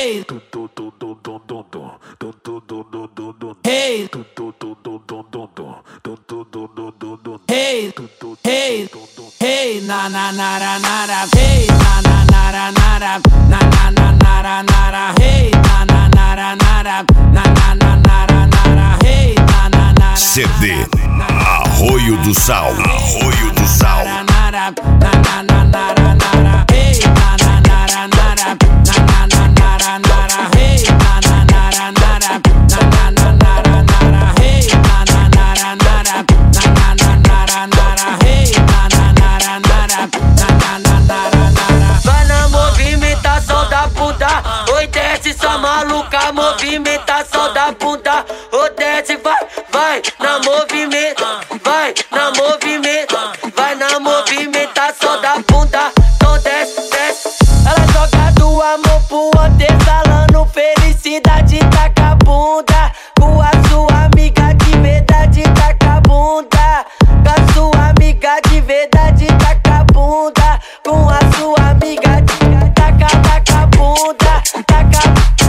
Hey, hey, hey, hey, hey, na na na na na, hey, na na na na na, na na na na na, hey, na na na na na, na na na na, hey, na na na. CD Arroio do Sal, Arroio do Sal. Vai na movimentação da bunda, oi desce sua maluca, movimentação da bunda, oi desce, vai, vai na movimento, vai na movimento, vai na movimentação da bunda, então desce, desce. Ela joga do amor pro outro, exalando felicidade, taca a bunda, com a sua amiga de verdade, taca a bunda, com a sua amiga de verdade, taca a bunda, com a sua amiga de taca a bunda, taca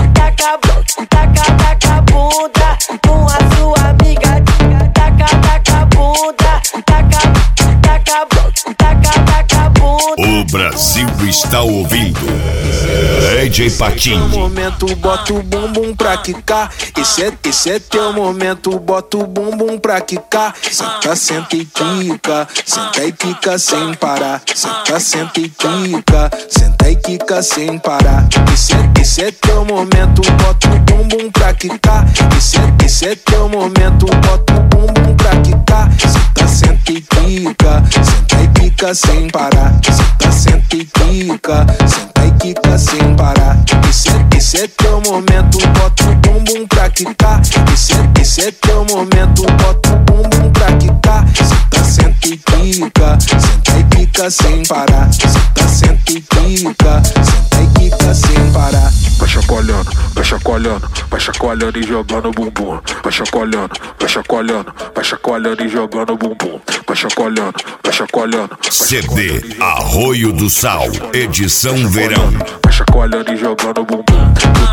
a bunda, com a sua amiga de taca a bunda, taca a bunda. O Brasil está ouvindo DJ Patinho. Esse é o momento, bota o bumbum pra quicar. Esse é teu momento, bota o bumbum pra quicar. Senta, senta e quica, senta e quica sem parar. Senta, senta e quica, senta e quica sem parar. Esse é teu momento, bota o bumbum pra quicar. Esse é teu momento, bota o bumbum pra quicar. Senta, senta e quica, senta e quica sem parar. Senta, senta e quica, senta e quica sem parar. Esse é teu momento, bota o bumbum pra quicar. Esse é teu momento, bota o bumbum pra quicar. Senta, senta e quica, senta e quica sem parar. Senta, senta e quica, senta e quica sem parar. Vai chacoalhando, vai chacoalhando, vai chacoalhando e jogando bumbum. Vai chacoalhando, vai chacoalhando, vai chacoalhando e jogando bumbum. Vai chacoalhando, vai chacoalhando. CD Arroio do Sal, edição verão. Vai chacoalhando e jogando bumbum.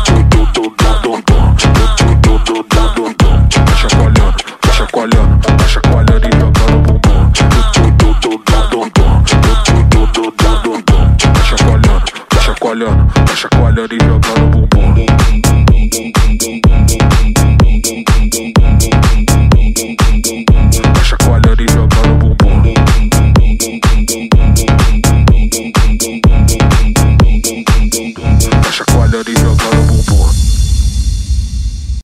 Vai chacoalhando, vai chacoalhando, vai chacoalhando e jogando bumbum. Vai chacoalhando, vai chacoalhando, vai chacoalhando e jogando bumbum. Vai chacoalhando e jogando bumbum. Vai chacoalhando e jogando bumbum.